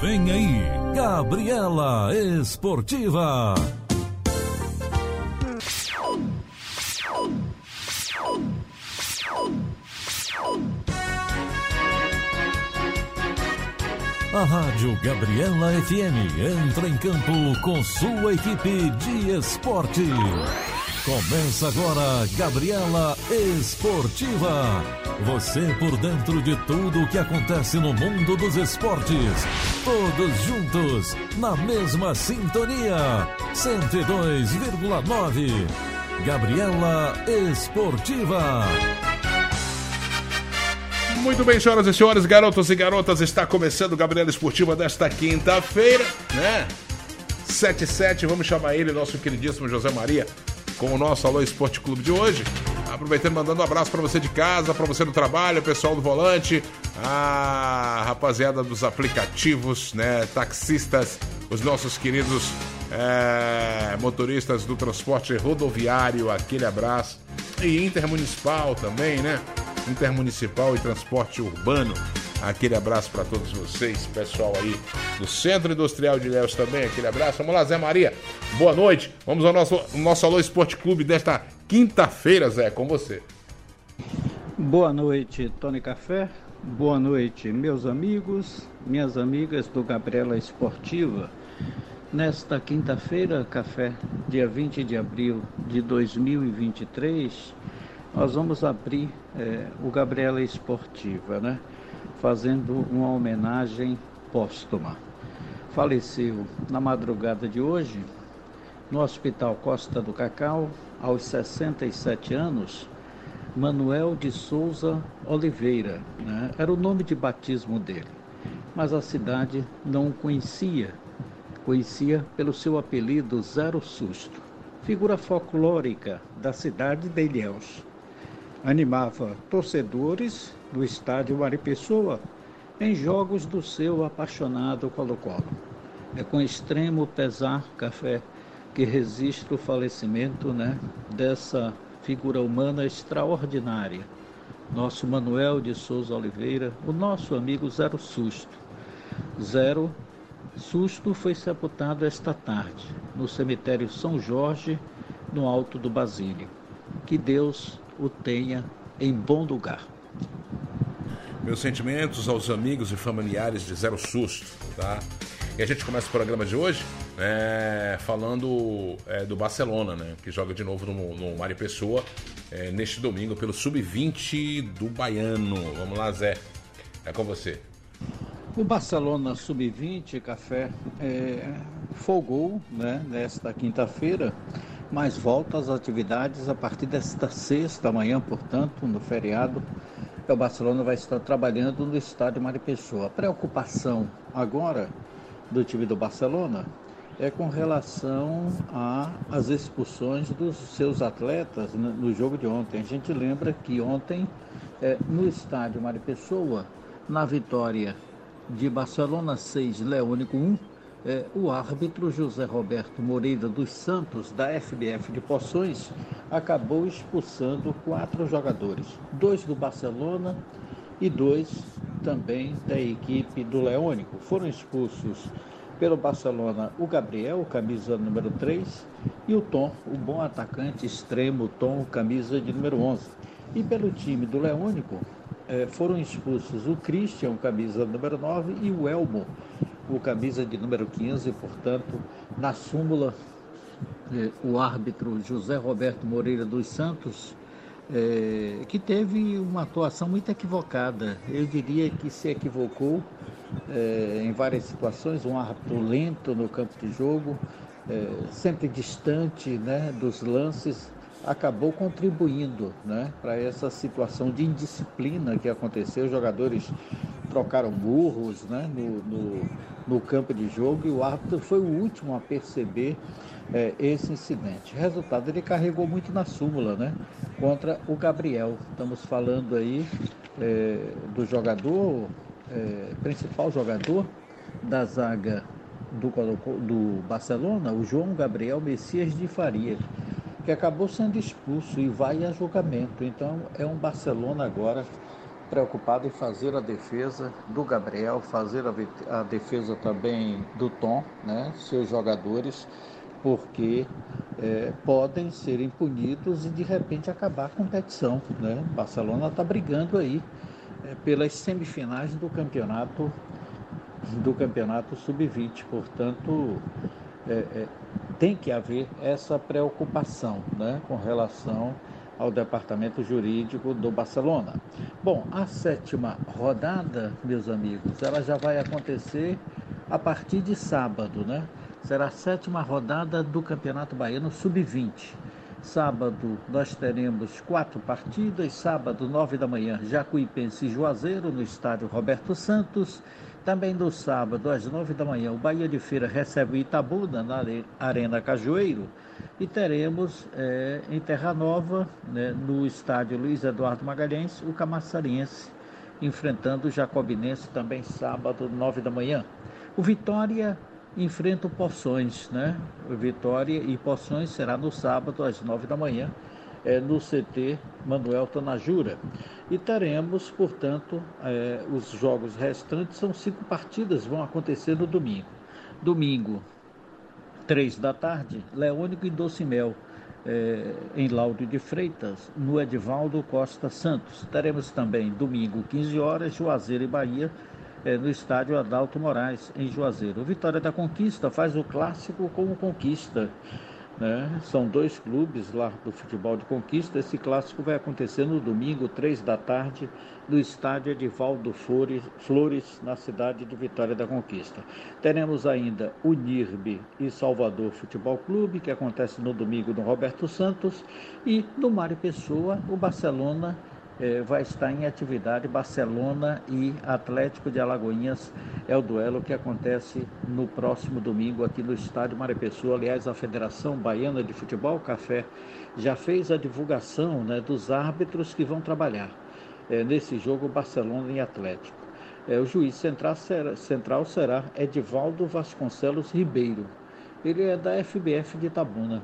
Vem aí, Gabriela Esportiva. A Rádio Gabriela FM entra em campo com sua equipe de esporte. Começa agora Gabriela Esportiva. Você por dentro de tudo o que acontece no mundo dos esportes. Todos juntos, na mesma sintonia. 102,9. Gabriela Esportiva. Muito bem, senhoras e senhores, garotos e garotas, está começando o Gabriela Esportiva desta quinta-feira, né? 7-7, vamos chamar ele, nosso queridíssimo José Maria, com o nosso Alô Esporte Clube de hoje. Aproveitando, mandando um abraço para você de casa, para você do trabalho, pessoal do volante, a rapaziada dos aplicativos, né? Taxistas, os nossos queridos motoristas do transporte rodoviário, aquele abraço. E intermunicipal também, né? Intermunicipal e transporte urbano. Aquele abraço para todos vocês, pessoal aí do Centro Industrial de Ilhéus também, aquele abraço. Vamos lá, Zé Maria, boa noite. Vamos ao nosso Alô Esporte Clube desta quinta-feira, Zé, com você. Boa noite, Tony Café. Boa noite, meus amigos, minhas amigas do Gabriela Esportiva. Nesta quinta-feira, Café, dia 20 de abril de 2023, nós vamos abrir o Gabriela Esportiva, né? Fazendo uma homenagem póstuma. Faleceu na madrugada de hoje, no Hospital Costa do Cacau, aos 67 anos, Manuel de Souza Oliveira, né? Era o nome de batismo dele, mas a cidade não o conhecia pelo seu apelido Zero Susto, figura folclórica da cidade de Ilhéus. Animava torcedores do estádio Maripessoa em jogos do seu apaixonado Colo-Colo. É com extremo pesar, Café, que registro o falecimento, né, dessa figura humana extraordinária. Nosso Manuel de Souza Oliveira, o nosso amigo Zero Susto. Zero Susto foi sepultado esta tarde no cemitério São Jorge, no Alto do Basílio. Que Deus o tenha em bom lugar. Meus sentimentos aos amigos e familiares de Zero Susto, tá? E a gente começa o programa de hoje falando do Barcelona, né? Que joga de novo no Maripessoa neste domingo pelo Sub-20 do Baiano. Vamos lá, Zé, é com você. O Barcelona Sub-20, Café, folgou, né, nesta quinta-feira, mas volta às atividades a partir desta sexta manhã, portanto, no feriado. O Barcelona vai estar trabalhando no estádio Maripessoa. A preocupação agora do time do Barcelona é com relação às expulsões dos seus atletas no jogo de ontem. A gente lembra que ontem, no estádio Maripessoa, na vitória de Barcelona 6, Leônico 1, o árbitro José Roberto Moreira dos Santos, da FBF de Poções, acabou expulsando 4 jogadores, 2 do Barcelona e 2 também da equipe do Leônico. Foram expulsos pelo Barcelona o Gabriel, camisa número 3, e o Tom, o bom atacante extremo Tom, camisa de número 11. E pelo time do Leônico foram expulsos o Christian, camisa número 9, e o Elmo, o camisa de número 15, portanto, na súmula, o árbitro José Roberto Moreira dos Santos, que teve uma atuação muito equivocada. Eu diria que se equivocou em várias situações, um árbitro lento no campo de jogo, sempre distante, né, dos lances, acabou contribuindo, né, para essa situação de indisciplina que aconteceu. Os jogadores trocaram burros, né, no campo de jogo, e o árbitro foi o último a perceber esse incidente. Resultado, ele carregou muito na súmula, né, contra o Gabriel. Estamos falando aí do jogador, principal jogador da zaga do Barcelona, o João Gabriel Messias de Faria, que acabou sendo expulso e vai a julgamento. Então é um Barcelona agora preocupado em fazer a defesa do Gabriel, fazer a defesa também do Tom, né, seus jogadores, porque podem ser punidos e de repente acabar a competição, né? O Barcelona está brigando aí pelas semifinais do campeonato sub-20, portanto tem que haver essa preocupação, né, com relação ao departamento jurídico do Barcelona. Bom, a 7ª rodada, meus amigos, ela já vai acontecer a partir de sábado, né? Será a 7ª rodada do Campeonato Baiano Sub-20. Sábado nós teremos 4 partidas, sábado 9 da manhã, Jacuipense e Juazeiro no estádio Roberto Santos. Também no sábado, às 9 da manhã, o Bahia de Feira recebe o Itabuna na Arena Cajueiro. E teremos em Terra Nova, né, no estádio Luiz Eduardo Magalhães, o Camaçariense enfrentando o Jacobinense também sábado, 9 da manhã. O Vitória enfrenta o Poções, né? O Vitória e Poções será no sábado, às 9 da manhã, no CT Manuel Tanajura. E teremos, portanto, os jogos restantes, são 5 partidas, vão acontecer no domingo. Domingo, 3 da tarde, Leônico e Docimel, em Lauro de Freitas, no Edivaldo Costa Santos. Teremos também, domingo, 15 horas, Juazeiro e Bahia, no estádio Adalto Moraes, em Juazeiro. O Vitória da Conquista faz o clássico com o Conquista, né? São 2 clubes lá do futebol de Conquista. Esse clássico vai acontecer no domingo, 3 da tarde, no estádio Edivaldo Flores, na cidade de Vitória da Conquista. Teremos ainda o NIRB e Salvador Futebol Clube, que acontece no domingo no Roberto Santos, e no Mário Pessoa, o Barcelona vai estar em atividade. Barcelona e Atlético de Alagoinhas é o duelo que acontece no próximo domingo aqui no estádio Mário Pessoa. Aliás, a Federação Baiana de Futebol, CAFé, já fez a divulgação, né, dos árbitros que vão trabalhar nesse jogo Barcelona e Atlético. O juiz central será Edivaldo Vasconcelos Ribeiro. Ele é da FBF de Itabuna.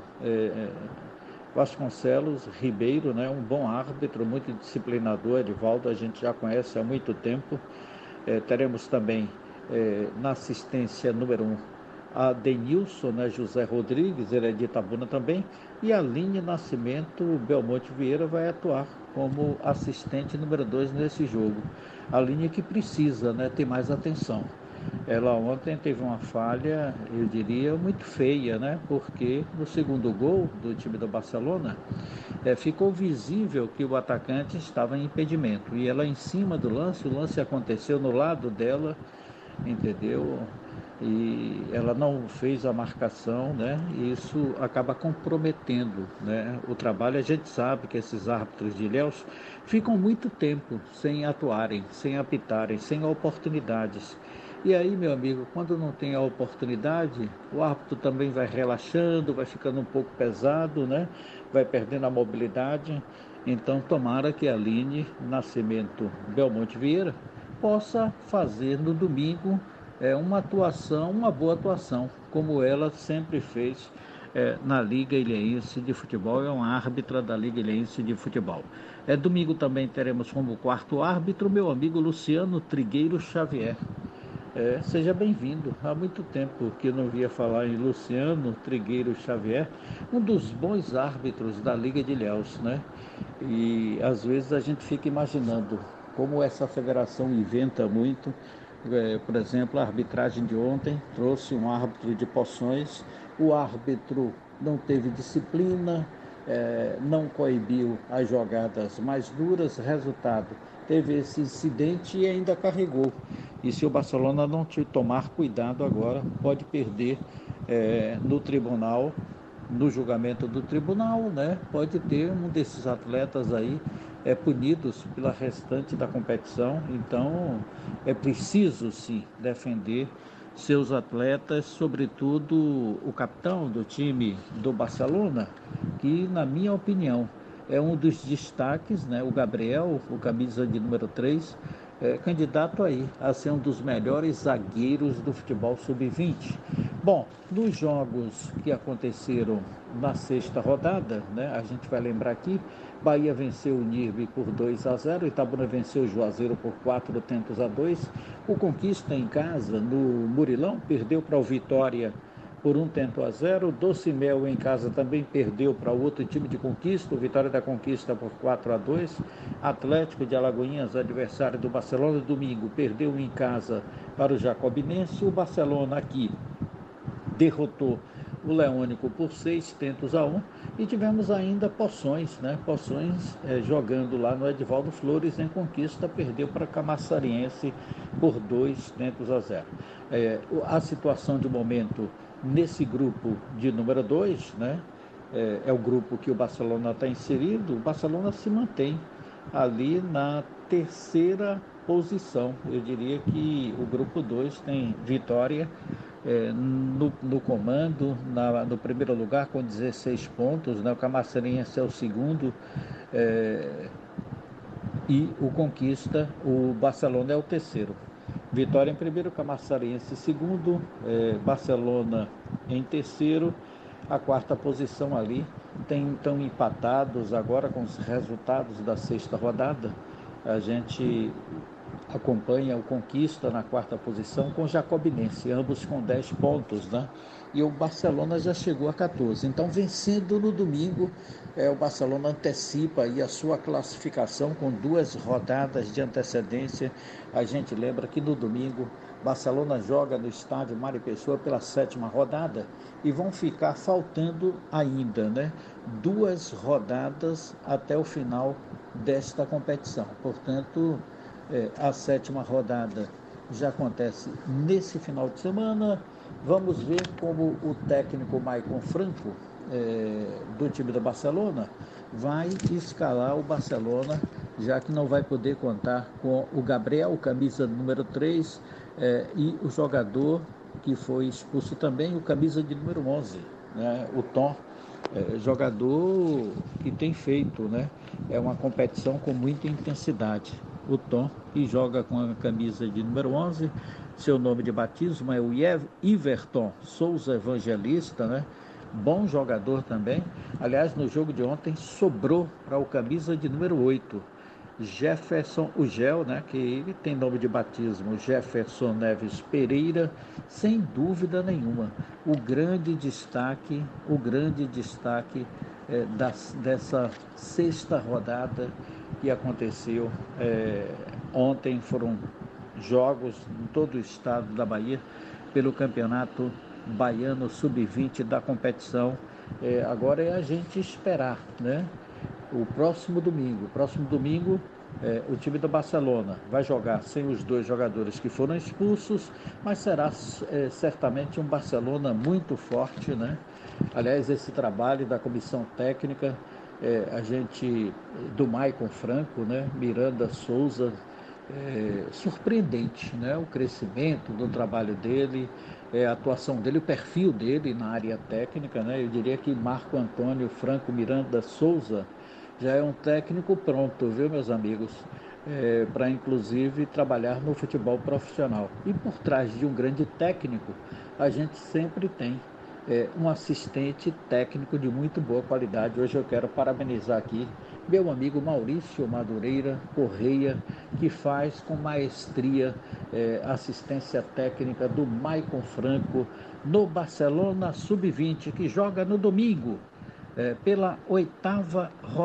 Vasconcelos Ribeiro, né, um bom árbitro, muito disciplinador. Edivaldo a gente já conhece há muito tempo. Teremos também na assistência número 1 a Denilson, né, José Rodrigues, ele é de Itabuna também, e a Aline Nascimento Belmonte Vieira vai atuar como assistente número 2 nesse jogo. A Aline que precisa, né, ter mais atenção. Ela ontem teve uma falha, eu diria, muito feia, né? Porque no segundo gol do time do Barcelona, ficou visível que o atacante estava em impedimento. E ela em cima do lance, o lance aconteceu no lado dela, entendeu? E ela não fez a marcação, né? E isso acaba comprometendo, né, o trabalho. A gente sabe que esses árbitros de Ilhéus ficam muito tempo sem atuarem, sem apitarem, sem oportunidades. E aí, meu amigo, quando não tem a oportunidade, o árbitro também vai relaxando, vai ficando um pouco pesado, né? Vai perdendo a mobilidade. Então, tomara que a Aline Nascimento Belmonte Vieira possa fazer no domingo uma boa atuação, como ela sempre fez na Liga Ilhéense de Futebol. É uma árbitra da Liga Ilhéense de Futebol. Domingo também teremos como 4º árbitro meu amigo Luciano Trigueiro Xavier. Seja bem-vindo. Há muito tempo que eu não via falar em Luciano Trigueiro Xavier, um dos bons árbitros da Liga de Ilhéus, né? E às vezes a gente fica imaginando como essa federação inventa muito. Por exemplo, a arbitragem de ontem trouxe um árbitro de Poções. O árbitro não teve disciplina, não coibiu as jogadas mais duras. Resultado, teve esse incidente e ainda carregou. E se o Barcelona não tomar cuidado agora, pode perder no tribunal, no julgamento do tribunal, né? Pode ter um desses atletas aí punidos pela restante da competição. Então, é preciso, sim, defender seus atletas, sobretudo o capitão do time do Barcelona, que, na minha opinião, é um dos destaques, né? O Gabriel, o camisa de número 3, candidato aí a ser um dos melhores zagueiros do futebol sub-20. Bom, nos jogos que aconteceram na sexta rodada, né, a gente vai lembrar aqui, Bahia venceu o Nirbe por 2-0, Itabuna venceu o Juazeiro por 4-2, o Conquista em casa, no Murilão, perdeu para o Vitória por 1-0, Docimel em casa também perdeu para o outro time de Conquista, o Vitória da Conquista por 4-2, Atlético de Alagoinhas, adversário do Barcelona, domingo, perdeu em casa para o Jacobinense, o Barcelona aqui derrotou o Leônico por 6-1, e tivemos ainda Poções, né? Poções jogando lá no Edivaldo Flores em Conquista, perdeu para Camaçariense por 2-0. A situação de momento nesse grupo de número 2, né? É o grupo que o Barcelona está inserido, o Barcelona se mantém ali na terceira posição. Eu diria que o grupo 2 tem Vitória no comando, no primeiro lugar com 16 pontos, né? O Camaçariense é o segundo, e o Conquista, o Barcelona é o terceiro. Vitória em primeiro, Camaçariense em segundo, Barcelona em terceiro, a quarta posição ali. Estão empatados agora com os resultados da sexta rodada. A gente acompanha o Conquista na quarta posição com o Jacobinense, ambos com 10 pontos, né? E o Barcelona já chegou a 14. Então, vencendo no domingo, o Barcelona antecipa aí a sua classificação com 2 rodadas de antecedência. A gente lembra que no domingo, Barcelona joga no estádio Mário Pessoa pela 7ª rodada e vão ficar faltando ainda, né, 2 rodadas até o final desta competição. Portanto, a 7ª rodada já acontece nesse final de semana. Vamos ver como o técnico Maicon Franco, do time do Barcelona, vai escalar o Barcelona, já que não vai poder contar com o Gabriel, camisa número 3, e o jogador que foi expulso também, o camisa de número 11, né, o Tom, jogador que tem feito, né, uma competição com muita intensidade. O Tom, que joga com a camisa de número 11, seu nome de batismo é o Iverton Souza Evangelista, né? Bom jogador também. Aliás, no jogo de ontem sobrou para o camisa de número 8, Jefferson, o Gel, né? Que ele tem nome de batismo, Jefferson Neves Pereira, sem dúvida nenhuma. O grande destaque dessa sexta rodada que aconteceu ontem. Foram jogos em todo o estado da Bahia pelo Campeonato Baiano Sub-20 da competição. Agora é a gente esperar, né? O próximo domingo, o time do Barcelona vai jogar sem os 2 jogadores que foram expulsos, mas será certamente um Barcelona muito forte, né? Aliás, esse trabalho da comissão técnica, do Maicon Franco, né? Miranda Souza, surpreendente, né? O crescimento do trabalho dele, a atuação dele, o perfil dele na área técnica, né? Eu diria que Marco Antônio Franco Miranda Souza já é um técnico pronto, viu, meus amigos, para inclusive trabalhar no futebol profissional. E por trás de um grande técnico, a gente sempre tem um assistente técnico de muito boa qualidade. Hoje eu quero parabenizar aqui meu amigo Maurício Madureira Correia, que faz com maestria assistência técnica do Maicon Franco no Barcelona Sub-20, que joga no domingo, pela 7ª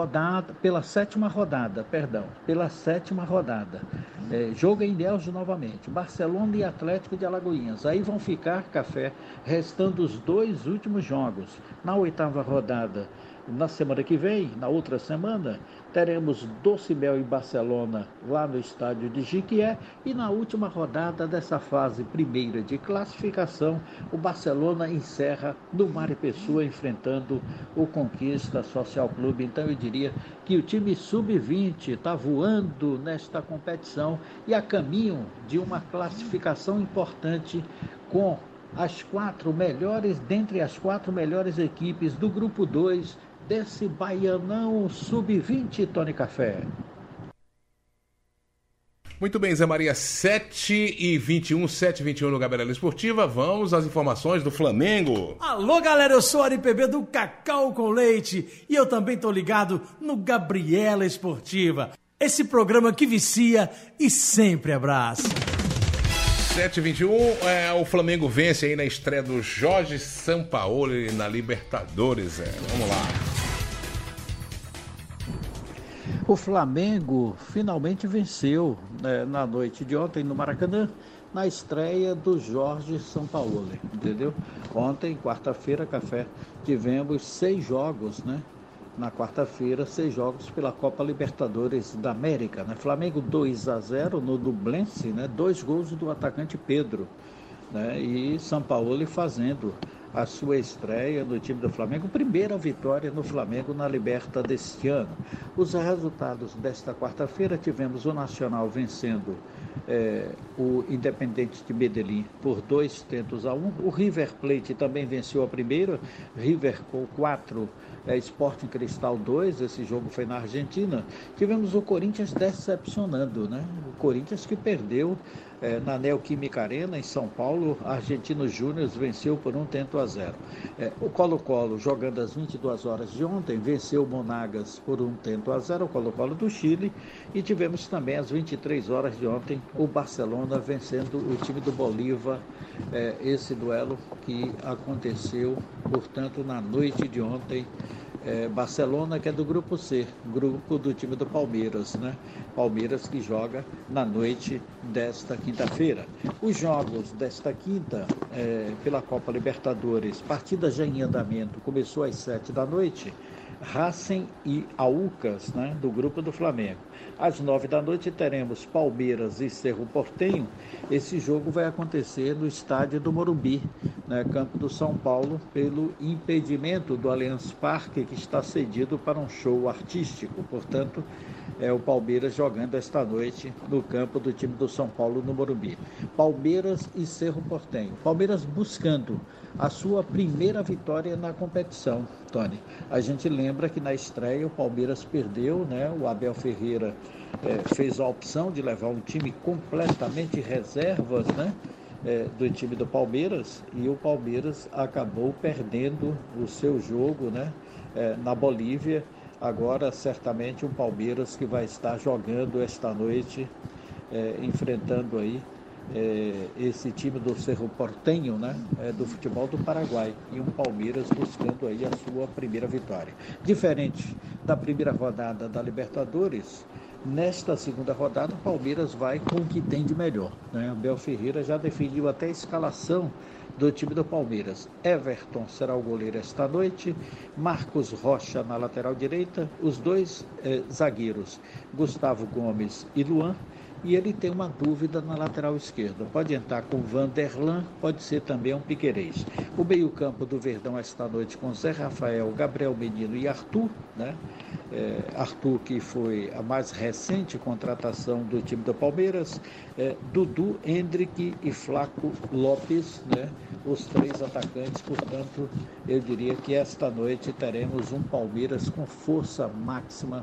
rodada. Jogo em Ilhéus novamente, Barcelona e Atlético de Alagoinhas. Aí vão ficar, Café, restando os 2 últimos jogos. Na 8ª rodada, na semana que vem, na outra semana, teremos Docimel e Barcelona lá no estádio de Jiquié, e na última rodada dessa fase primeira de classificação, o Barcelona encerra no Mário Pessoa, enfrentando o Conquista Social Clube. Então eu diria que o time Sub-20 está voando nesta competição e a caminho de uma classificação importante com dentre as 4 melhores equipes do grupo 2 desse Baianão Sub-20, Tony Café. Muito bem, Zé Maria, 7h21, 7h21 no Gabriela Esportiva. Vamos às informações do Flamengo. Alô, galera, eu sou o Ari PB do Cacau com Leite e eu também tô ligado no Gabriela Esportiva. Esse programa que vicia e sempre abraça. 7h21, o Flamengo vence aí na estreia do Jorge Sampaoli na Libertadores. Vamos lá. O Flamengo finalmente venceu na noite de ontem no Maracanã, na estreia do Jorge Sampaoli, entendeu? Ontem, quarta-feira, Café, tivemos 6 jogos, né? Na quarta-feira, 6 jogos pela Copa Libertadores da América, né? Flamengo 2-0 no Nublense, né? 2 gols do atacante Pedro, né? E Sampaoli fazendo a sua estreia no time do Flamengo, primeira vitória no Flamengo na Liberta deste ano. Os resultados desta quarta-feira, tivemos o Nacional vencendo o Independente de Medellín por 2-1. O River Plate também venceu a primeira, River com 4, Sporting Cristal 2, esse jogo foi na Argentina. Tivemos o Corinthians decepcionando, né? O Corinthians que perdeu na Neoquímica Arena, em São Paulo. Argentinos Júnior venceu por 1-0. O Colo-Colo, jogando às 22 horas de ontem, venceu o Monagas por 1-0, o Colo-Colo do Chile. E tivemos também às 23 horas de ontem o Barcelona vencendo o time do Bolívar, esse duelo que aconteceu, portanto, na noite de ontem. Barcelona, que é do grupo C, grupo do time do Palmeiras, né? Palmeiras que joga na noite desta quinta-feira. Os jogos desta quinta, pela Copa Libertadores, partida já em andamento, começou às 7 da noite, Racing e Aucas, né? Do grupo do Flamengo. Às 9 da noite teremos Palmeiras e Cerro Porteño. Esse jogo vai acontecer no estádio do Morumbi, né, campo do São Paulo, pelo impedimento do Allianz Parque, que está cedido para um show artístico. Portanto, o Palmeiras jogando esta noite no campo do time do São Paulo, no Morumbi. Palmeiras e Cerro Porteño. Palmeiras buscando a sua primeira vitória na competição, Tony. A gente lembra que na estreia o Palmeiras perdeu, né? O Abel Ferreira fez a opção de levar um time completamente reservas, né? Do time do Palmeiras, e o Palmeiras acabou perdendo o seu jogo, né? Na Bolívia. Agora, certamente, um Palmeiras que vai estar jogando esta noite, enfrentando aí esse time do Cerro Porteño, né? Do futebol do Paraguai, e um Palmeiras buscando aí a sua primeira vitória. Diferente da primeira rodada da Libertadores, nesta segunda rodada o Palmeiras vai com o que tem de melhor, né? Abel Ferreira já definiu até a escalação do time do Palmeiras. Everton será o goleiro esta noite, Marcos Rocha na lateral direita, os 2 zagueiros, Gustavo Gomes e Luan, e ele tem uma dúvida na lateral esquerda. Pode entrar com Vanderlan, pode ser também um Piquerez. O meio-campo do Verdão esta noite com Zé Rafael, Gabriel Menino e Arthur, né? Arthur, que foi a mais recente contratação do time do Palmeiras, Dudu, Hendrick e Flaco Lopes, né? Os 3 atacantes. Portanto, eu diria que esta noite teremos um Palmeiras com força máxima,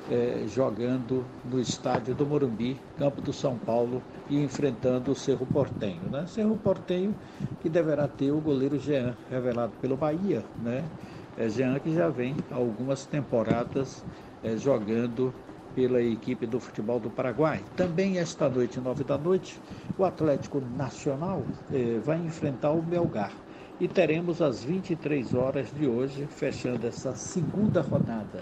jogando no estádio do Morumbi, campo do São Paulo, e enfrentando o Cerro Porteño, né? Cerro Porteño que deverá ter o goleiro Jean, revelado pelo Bahia, né? Jean, que já vem há algumas temporadas jogando pela equipe do futebol do Paraguai. Também esta noite, 9 da noite, o Atlético Nacional vai enfrentar o Melgar. E teremos às 23 horas de hoje, fechando essa segunda rodada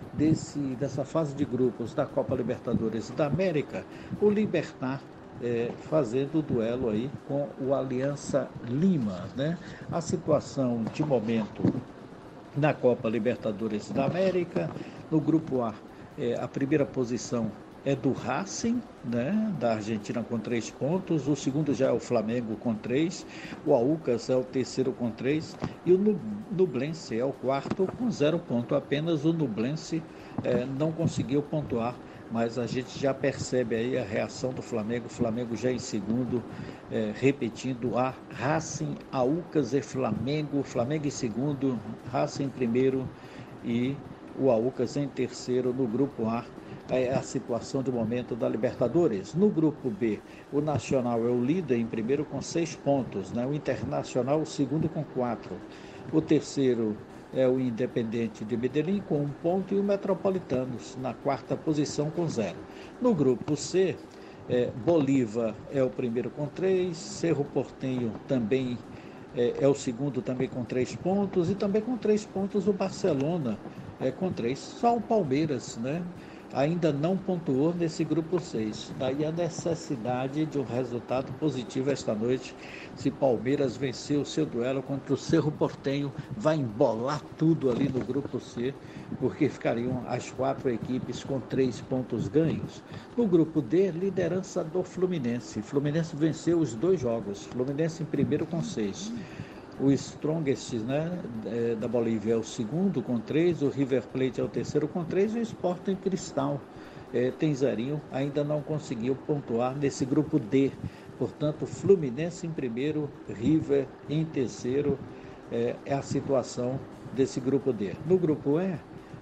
dessa fase de grupos da Copa Libertadores da América, o Libertad fazendo o duelo aí com o Aliança Lima, né? A situação de momento na Copa Libertadores da América, no grupo A, a primeira posição é do Racing, né, da Argentina, com 3 pontos. O segundo já é o Flamengo com 3. O Aucas é o terceiro com 3. E o Nublense é o quarto com 0 ponto. Apenas o Nublense não conseguiu pontuar. Mas a gente já percebe aí a reação do Flamengo. O Flamengo já em segundo, repetindo a Racing, Aucas e Flamengo. Flamengo em segundo, Racing em primeiro e o Aucas em terceiro no grupo A, a situação de momento da Libertadores. No grupo B, o Nacional é o líder em primeiro com 6 pontos, né? O Internacional o segundo com 4. O terceiro é o Independente de Medellín com 1 ponto e o Metropolitanos na 4ª posição com 0. No grupo C, Bolívar é o primeiro com 3, Cerro Porteño também é o segundo também com 3 pontos e também com 3 pontos o Barcelona com 3. Só o Palmeiras, né, ainda não pontuou nesse grupo 6. Daí a necessidade de um resultado positivo esta noite. Se Palmeiras vencer o seu duelo contra o Cerro Porteño, vai embolar tudo ali no grupo C, porque ficariam as 4 equipes com 3 pontos ganhos. No grupo D, liderança do Fluminense. Fluminense venceu os 2 jogos. Fluminense em primeiro com 6. O Strongest, né, da Bolívia é o segundo com 3, o River Plate é o terceiro com 3 e o Sporting Cristal tem 0, ainda não conseguiu pontuar nesse grupo D. Portanto, Fluminense em primeiro, River em terceiro, é a situação desse grupo D. No grupo E,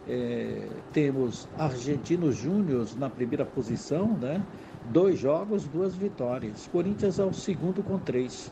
temos Argentinos Júniors na primeira posição, né? 2 jogos, 2 vitórias. Corinthians é o segundo com 3.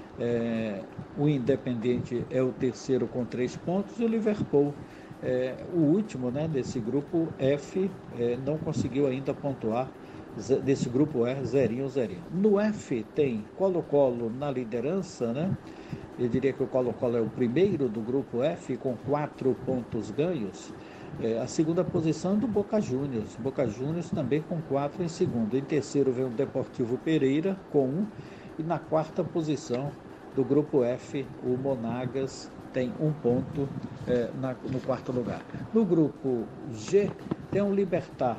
O Independente é o terceiro com 3 pontos e o Liverpool, o último, né, desse grupo F, não conseguiu ainda pontuar. Desse grupo E, 0. No F tem Colo-Colo na liderança, né? Eu diria que o Colo-Colo é o primeiro do grupo F com 4 pontos ganhos. A segunda posição do Boca Juniors. Boca Juniors também com 4 em segundo. Em terceiro vem o Deportivo Pereira com 1. E na 4ª posição do grupo F, o Monagas tem 1 ponto no 4º lugar. No grupo G tem o Libertad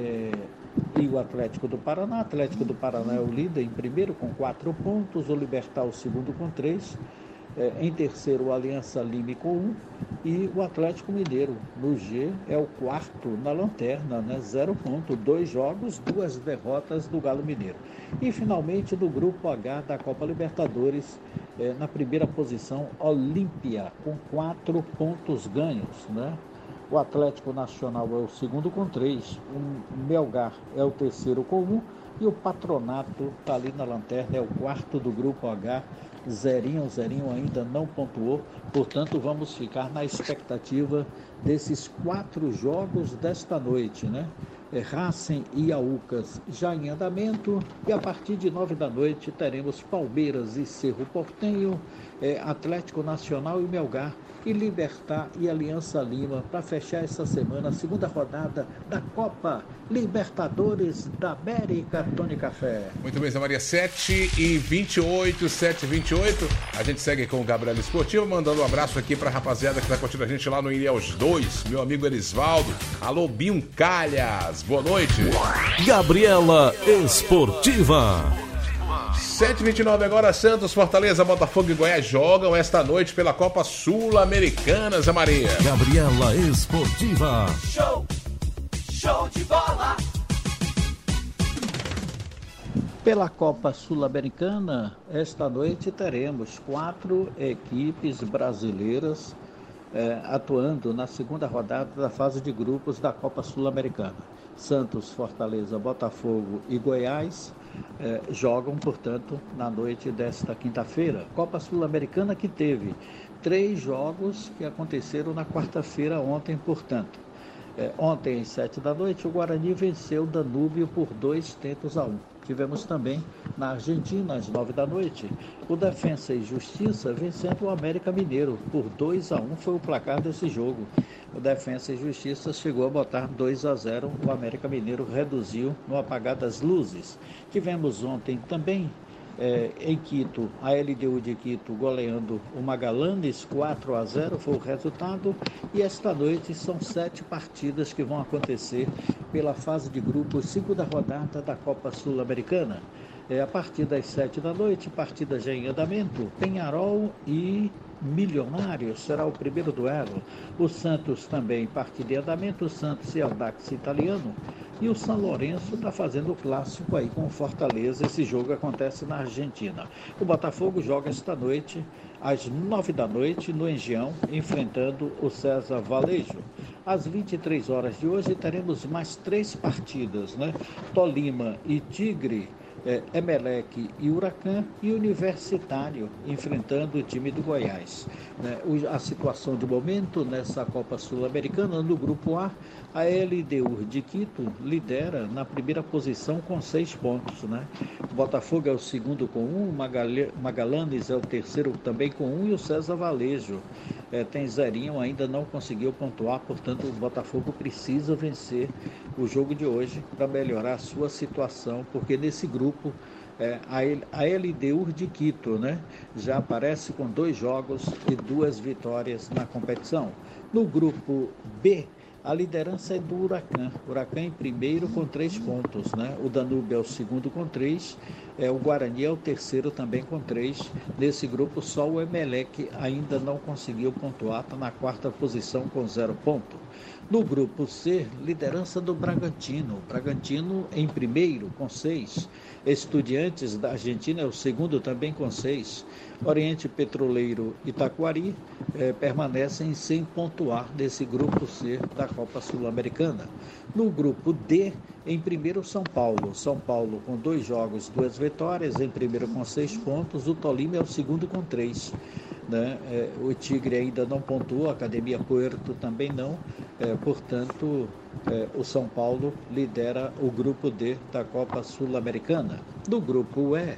e o Atlético do Paraná. Atlético do Paraná é o líder em primeiro com 4 pontos, o Libertad o segundo com 3. Em terceiro, o Aliança Lima com 1 e o Atlético Mineiro, no G, é o 4º na lanterna, né? 0 ponto, 2 jogos, 2 derrotas do Galo Mineiro. E finalmente, no grupo H da Copa Libertadores, na primeira posição, Olímpia, com 4 pontos ganhos, né? O Atlético Nacional é o segundo com 3, o Melgar é o terceiro com 1 e o Patronato está ali na lanterna, é o 4º do grupo H, 0 ainda não pontuou, portanto vamos ficar na expectativa desses 4 jogos desta noite, né? Racing e Aucas já em andamento e a partir de 9 da noite teremos Palmeiras e Cerro Porteño, Atlético Nacional e Melgar e Libertad e Aliança Lima para fechar essa semana, a segunda rodada da Copa Libertadores da América. Tony Café. Muito bem, Zé Maria, 7h28, 7h28. A gente segue com o Gabriel Esportivo, mandando um abraço aqui pra rapaziada que tá curtindo a gente lá no Ilhéus 2, meu amigo Elisvaldo. Alô, Binho Calhas, boa noite. Gabriela Esportiva. 7h29 agora, Santos, Fortaleza, Botafogo e Goiás jogam esta noite pela Copa Sul-Americana, Zé Maria. Gabriela Esportiva. Show de bola. Pela Copa Sul-Americana, esta noite teremos 4 equipes brasileiras atuando na segunda rodada da fase de grupos da Copa Sul-Americana. Santos, Fortaleza, Botafogo e Goiás jogam, portanto, na noite desta quinta-feira. Copa Sul-Americana que teve 3 jogos que aconteceram na quarta-feira ontem, portanto. Ontem, às 7 da noite, o Guarani venceu o Danúbio por 2-1. Tivemos também na Argentina, às 9 da noite, o Defensa e Justiça vencendo o América Mineiro por 2-1, foi o placar desse jogo. O Defensa e Justiça chegou a botar 2-0, o América Mineiro reduziu no apagar das luzes. Tivemos ontem também em Quito, a LDU de Quito goleando o Magallanes 4-0 foi o resultado, e esta noite são 7 partidas que vão acontecer pela fase de grupos, segunda rodada da Copa Sul-Americana. A partir das 7 da noite, partida já em andamento, Peñarol e Milionários será o primeiro duelo. O Santos também, partida em andamento, o Santos e Audax Italiano. E o São Lourenço está fazendo o clássico aí com o Fortaleza. Esse jogo acontece na Argentina. O Botafogo joga esta noite, às 9 da noite, no Engenhão, enfrentando o César Valejo. Às 23 horas de hoje teremos mais 3 partidas, né? Tolima e Tigre, Emelec e Huracan, e Universitário enfrentando o time do Goiás. A situação de momento nessa Copa Sul-Americana, no grupo A, a LDU de Quito lidera na primeira posição com 6 pontos, né? O Botafogo é o segundo com 1, Magallanes é o terceiro também com 1 e o César Valejo tem 0, ainda não conseguiu pontuar, portanto o Botafogo precisa vencer o jogo de hoje para melhorar a sua situação, porque nesse grupo a LDU de Quito, né, já aparece com 2 jogos e 2 vitórias na competição. No grupo B, a liderança é do Huracan. Huracan em primeiro com 3 pontos, né? O Danúbio é o segundo com 3, o Guarani é o terceiro também com 3. Nesse grupo só o Emelec ainda não conseguiu pontuar, está na 4ª posição com 0 ponto. No grupo C, liderança do Bragantino. Bragantino em primeiro com 6. Estudiantes da Argentina é o segundo também com 6. Oriente Petroleiro e Taquari permanecem sem pontuar nesse grupo C da Copa Sul-Americana. No grupo D, em primeiro São Paulo. São Paulo com 2 jogos, 2 vitórias, em primeiro com 6 pontos. O Tolima é o segundo com 3. Né? O Tigre ainda não pontuou, a Academia Puerto também não, portanto o São Paulo lidera o grupo D da Copa Sul-Americana. No grupo E,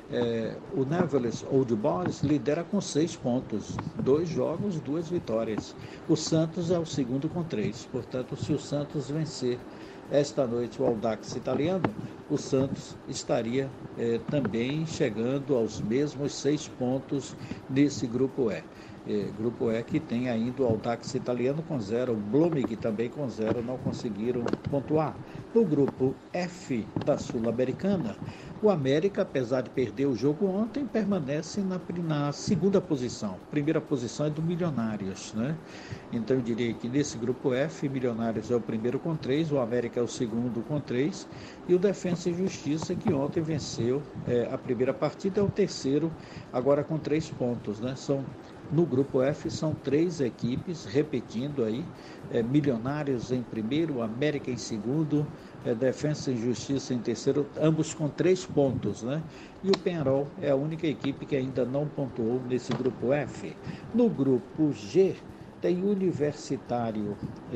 o Newell's Old Boys lidera com 6 pontos, 2 jogos, 2 vitórias. O Santos é o segundo com 3, portanto se o Santos vencer esta noite o Audax Italiano, o Santos estaria também chegando aos mesmos 6 pontos nesse grupo E. Grupo E que tem ainda o Audax Italiano com 0, o Blumig também com 0, não conseguiram pontuar. No grupo F da Sul-Americana, o América, apesar de perder o jogo ontem, permanece na segunda posição. Primeira posição é do Milionários, né? Então eu diria que nesse grupo F, Milionários é o primeiro com 3, o América é o segundo com 3 e o Defensa e Justiça, que ontem venceu a primeira partida, é o terceiro, agora com 3 pontos, né? No grupo F são 3 equipes, repetindo aí, Milionários em primeiro, América em segundo, Defensa e Justiça em terceiro, ambos com 3 pontos, né? E o Penharol é a única equipe que ainda não pontuou nesse grupo F. No grupo G tem o Universitário,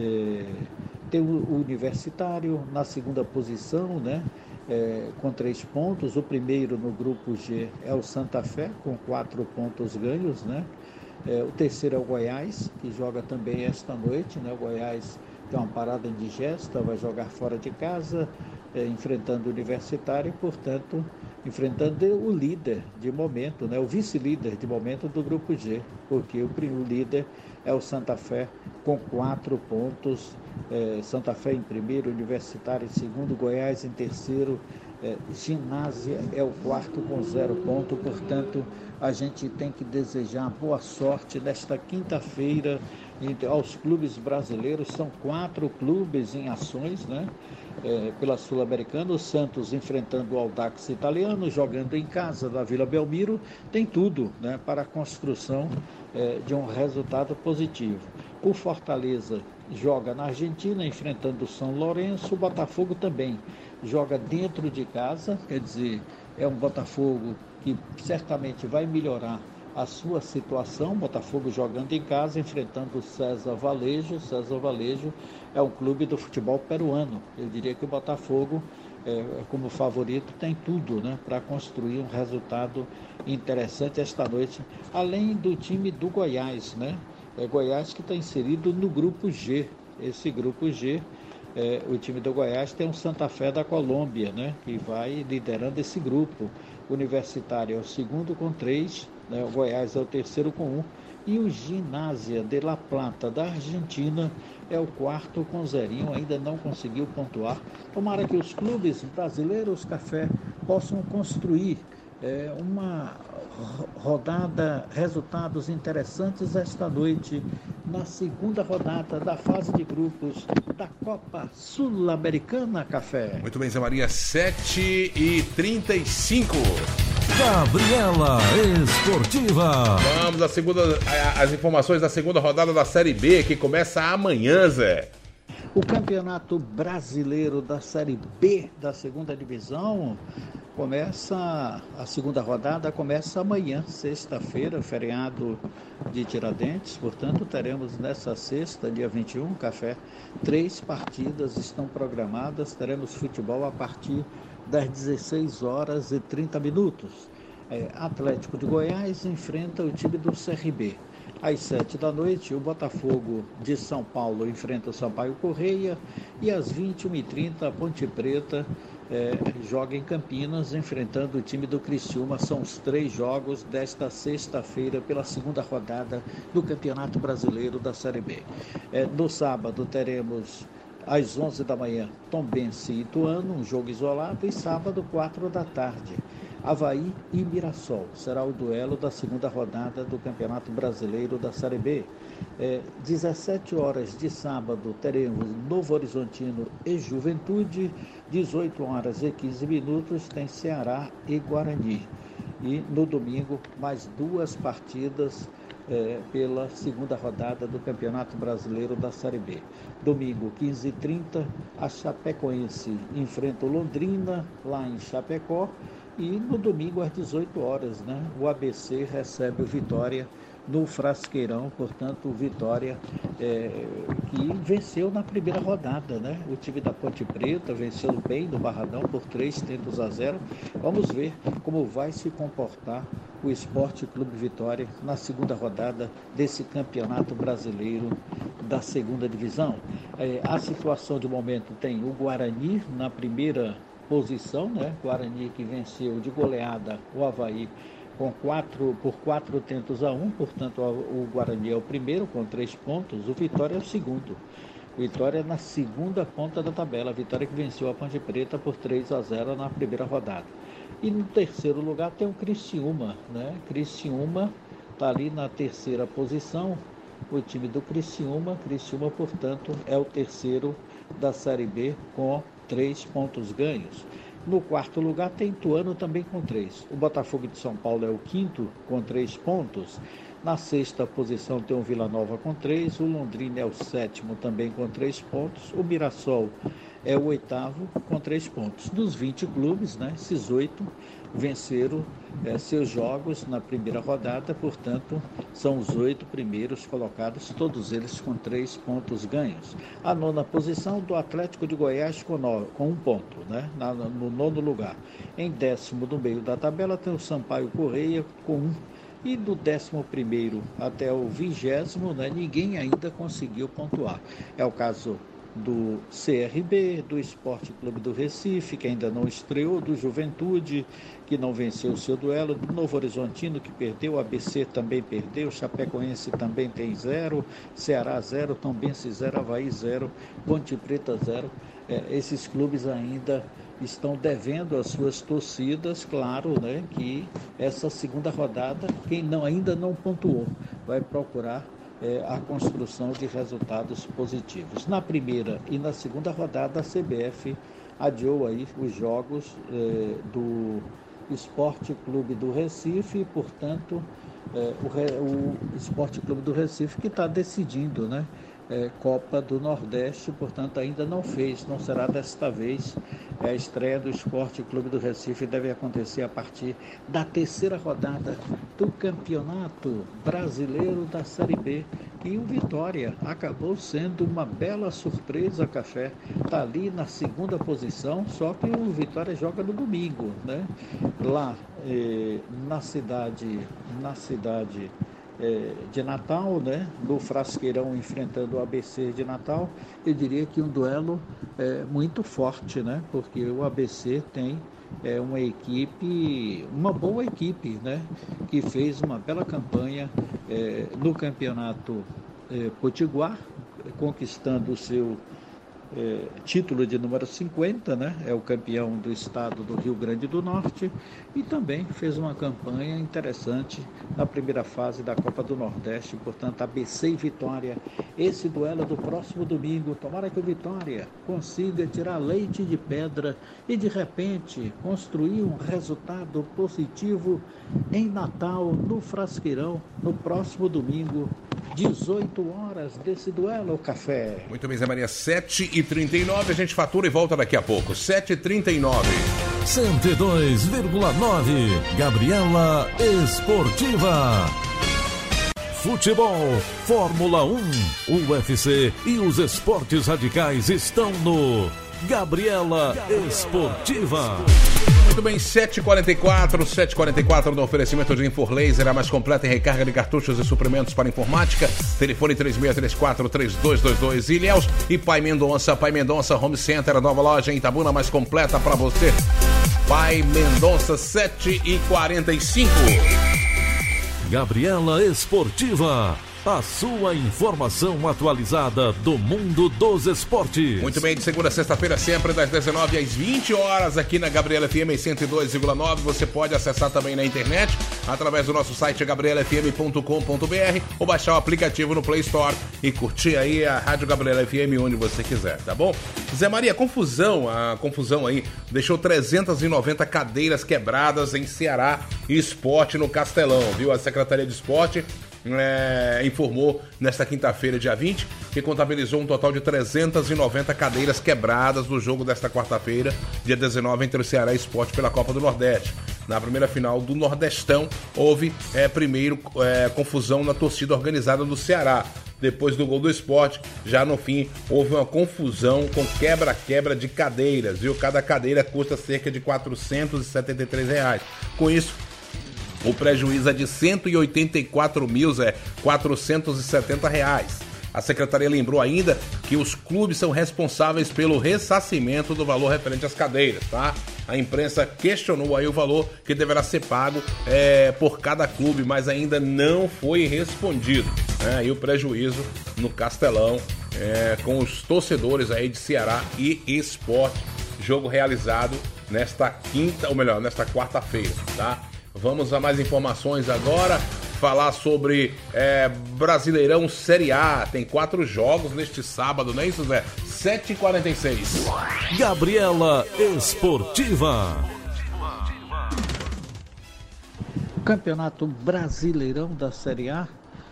na segunda posição, né? Com 3 pontos. O primeiro no grupo G é o Santa Fé, com 4 pontos ganhos, né? O terceiro é o Goiás, que joga também esta noite, né? O Goiás tem uma parada indigesta, vai jogar fora de casa, enfrentando o Universitário, portanto, enfrentando o líder de momento, né? O vice-líder de momento do grupo G, porque o líder é o Santa Fé com 4 pontos, Santa Fé em primeiro, Universitário em segundo, Goiás em terceiro, Ginásia é o quarto com 0 ponto, portanto a gente tem que desejar boa sorte nesta quinta-feira aos clubes brasileiros. São 4 clubes em ações, né? Pela Sul-Americana, o Santos enfrentando o Audax Italiano, jogando em casa da Vila Belmiro, tem tudo, né, para a construção de um resultado positivo. O Fortaleza joga na Argentina, enfrentando o São Lourenço. O Botafogo também joga dentro de casa, quer dizer, é um Botafogo que certamente vai melhorar a sua situação. Botafogo jogando em casa, enfrentando o César Valejo. César Valejo é um clube do futebol peruano. Eu diria que o Botafogo, como favorito, tem tudo, né, para construir um resultado interessante esta noite, além do time do Goiás, né? Goiás que está inserido no grupo G. Esse grupo G, o time do Goiás tem um Santa Fé da Colômbia, né, que vai liderando esse grupo. O Universitário é o segundo com 3, né, o Goiás é o terceiro com 1, e o Ginásia de La Plata da Argentina é o quarto com 0, ainda não conseguiu pontuar. Tomara que os clubes brasileiros, Café, possam construir uma rodada, resultados interessantes esta noite, na segunda rodada da fase de grupos da Copa Sul-Americana, Café. Muito bem, Zé Maria, 7h35. Gabriela Esportiva. Vamos às informações da segunda rodada da Série B, que começa amanhã, Zé. O Campeonato Brasileiro da Série B da segunda divisão a segunda rodada começa amanhã, sexta-feira, feriado de Tiradentes. Portanto, teremos nessa sexta, dia 21, Café, 3 partidas estão programadas. Teremos futebol a partir das 16h30. Atlético de Goiás enfrenta o time do CRB. Às 7h, o Botafogo de São Paulo enfrenta o Sampaio Correia. E às 21h30, a Ponte Preta joga em Campinas, enfrentando o time do Criciúma. São os 3 jogos desta sexta-feira pela segunda rodada do Campeonato Brasileiro da Série B. No sábado teremos às 11h, Tombense e Ituano, um jogo isolado. E sábado, 4h, Avaí e Mirassol. Será o duelo da segunda rodada do Campeonato Brasileiro da Série B. 17h de sábado teremos Novo Horizontino e Juventude. 18h15 tem Ceará e Guarani. E no domingo, mais 2 partidas pela segunda rodada do Campeonato Brasileiro da Série B. Domingo, 15h30, a Chapecoense enfrenta o Londrina, lá em Chapecó. E no domingo, às 18h, o ABC recebe o Vitória no Frasqueirão. Portanto, o Vitória que venceu na primeira rodada, O time da Ponte Preta venceu bem no Barradão por 3-0. Vamos ver como vai se comportar o Esporte Clube Vitória na segunda rodada desse Campeonato Brasileiro da segunda divisão. A situação de momento tem o Guarani na primeira posição, Guarani que venceu de goleada o Avaí por 4-1, portanto o Guarani é o primeiro com 3 pontos, o Vitória é o segundo. Vitória na segunda ponta da tabela, Vitória que venceu a Ponte Preta por 3-0 na primeira rodada. E no terceiro lugar tem o Criciúma, Criciúma está ali na terceira posição, o time do Criciúma, portanto, é o terceiro da Série B com 3 pontos ganhos. No quarto lugar tem Ituano também com 3. O Botafogo de São Paulo é o quinto com 3 pontos. Na sexta posição tem o Vila Nova com 3. O Londrina é o sétimo também com 3 pontos. O Mirassol é o oitavo com 3 pontos. Dos 20 clubes, esses 8 venceram seus jogos na primeira rodada, portanto, são os 8 primeiros colocados, todos eles com 3 pontos ganhos. A nona posição do Atlético de Goiás com 1 ponto, no nono lugar. Em 10º do meio da tabela tem o Sampaio Correia com 1. E do 11º até o 20º, ninguém ainda conseguiu pontuar. É o caso do CRB, do Esporte Clube do Recife, que ainda não estreou, do Juventude, que não venceu o seu duelo, do Novo Horizontino, que perdeu, o ABC também perdeu, Chapecoense também tem 0, Ceará 0, Tombense 0, Avaí 0, Ponte Preta 0. Esses clubes ainda estão devendo as suas torcidas, claro, que essa segunda rodada, quem ainda não pontuou, vai procurar a construção de resultados positivos. Na primeira e na segunda rodada, a CBF adiou aí os jogos do Esporte Clube do Recife, portanto, o Esporte Clube do Recife que está decidindo, Copa do Nordeste, portanto ainda não será desta vez. A estreia do Esporte Clube do Recife deve acontecer a partir da terceira rodada do Campeonato Brasileiro da Série B. E o Vitória acabou sendo uma bela surpresa, Café. Está ali na segunda posição, só que o Vitória joga no domingo, Lá na cidade de Natal, no Frasqueirão, enfrentando o ABC de Natal. Eu diria que um duelo muito forte, porque o ABC tem uma boa equipe, que fez uma bela campanha no Campeonato Potiguar, conquistando o seu título de número 50, né? É o campeão do estado do Rio Grande do Norte e também fez uma campanha interessante na primeira fase da Copa do Nordeste, portanto ABC e Vitória, esse duelo do próximo domingo, tomara que o Vitória consiga tirar leite de pedra e de repente construir um resultado positivo em Natal, no Frasqueirão, no próximo domingo, 18 horas desse duelo, Café. Muito bem, Zé Maria, 7h39, a gente fatura e volta daqui a pouco, 7h39. 102,9, Gabriela Esportiva. Futebol, Fórmula 1, UFC e os esportes radicais estão no Gabriela Esportiva. Muito bem, 7h44 no oferecimento de Inforlaser, a mais completa em recarga de cartuchos e suprimentos para informática. Telefone 3634-3222. Ilhéus e Pai Mendonça Home Center, a nova loja em Itabuna, mais completa para você. Pai Mendonça, 7h45. Gabriela Esportiva, a sua informação atualizada do mundo dos esportes. Muito bem, de segunda a sexta-feira, sempre das 19 às 20 horas, aqui na Gabriela FM 102,9. Você pode acessar também na internet, através do nosso site gabrielafm.com.br, ou baixar o aplicativo no Play Store e curtir aí a Rádio Gabriela FM onde você quiser, tá bom? Zé Maria, a confusão aí deixou 390 cadeiras quebradas em Ceará e Esporte no Castelão, viu? A Secretaria de Esporte informou nesta quinta-feira, dia 20, que contabilizou um total de 390 cadeiras quebradas no jogo desta quarta-feira, dia 19, entre o Ceará e Esporte pela Copa do Nordeste. Na primeira final do Nordestão, houve primeiro confusão na torcida organizada do Ceará. Depois do gol do Esporte, já no fim, houve uma confusão com quebra-quebra de cadeiras, viu? Cada cadeira custa cerca de R$473. Com isso, o prejuízo é de R$184.470. A secretaria lembrou ainda que os clubes são responsáveis pelo ressarcimento do valor referente às cadeiras, tá? A imprensa questionou aí o valor que deverá ser pago por cada clube, mas ainda não foi respondido. E o prejuízo no Castelão com os torcedores aí de Ceará e Esporte. Jogo realizado nesta quarta-feira, tá? Vamos a mais informações agora. Falar sobre Brasileirão Série A. Tem 4 jogos neste sábado, não é isso, Zé? 7h46. Gabriela Esportiva. Campeonato Brasileirão da Série A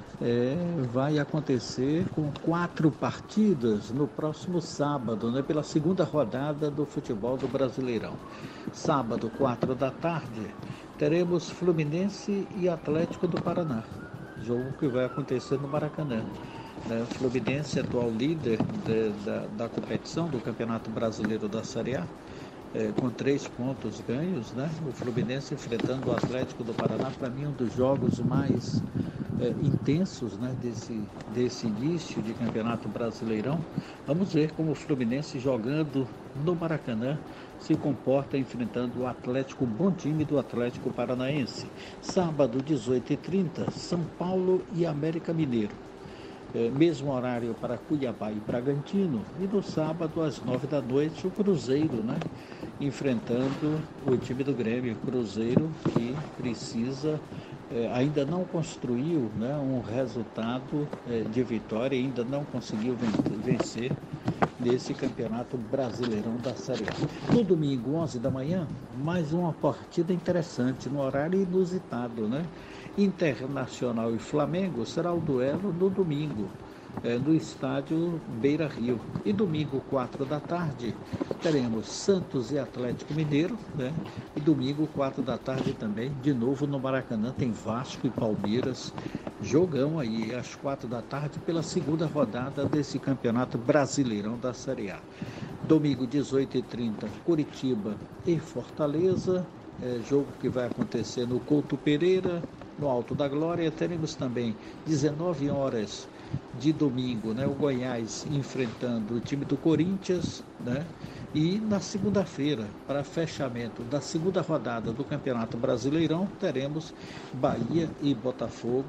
vai acontecer com 4 partidas no próximo sábado, né, pela segunda rodada do futebol do Brasileirão. Sábado, 4 da tarde, teremos Fluminense e Atlético do Paraná, jogo que vai acontecer no Maracanã. Fluminense, atual líder da competição do Campeonato Brasileiro da Série A, com 3 pontos ganhos, né? O Fluminense enfrentando o Atlético do Paraná, para mim um dos jogos mais intensos, né, desse início de Campeonato Brasileirão. Vamos ver como o Fluminense, jogando no Maracanã, se comporta enfrentando o Atlético, bom time do Atlético Paranaense. Sábado, 18h30, São Paulo e América Mineiro. Mesmo horário para Cuiabá e Bragantino. E no sábado, às 9 da noite, o Cruzeiro, né, enfrentando o time do Grêmio. Cruzeiro que precisa, ainda não construiu, né, um resultado de vitória, ainda não conseguiu vencer nesse Campeonato Brasileirão da Série A. No domingo, 11 da manhã, mais uma partida interessante, no horário inusitado, né? Internacional e Flamengo será o duelo no domingo, no estádio Beira Rio. E domingo, 4 da tarde, teremos Santos e Atlético Mineiro, né? E domingo, 4 da tarde também, de novo no Maracanã, tem Vasco e Palmeiras. Jogão aí às 4 da tarde pela segunda rodada desse Campeonato Brasileirão da Série A. Domingo, 18h30, Curitiba e Fortaleza. Jogo que vai acontecer no Couto Pereira, no Alto da Glória. Teremos também 19 horas de domingo, né, o Goiás enfrentando o time do Corinthians, né? E na segunda-feira, para fechamento da segunda rodada do Campeonato Brasileirão, teremos Bahia e Botafogo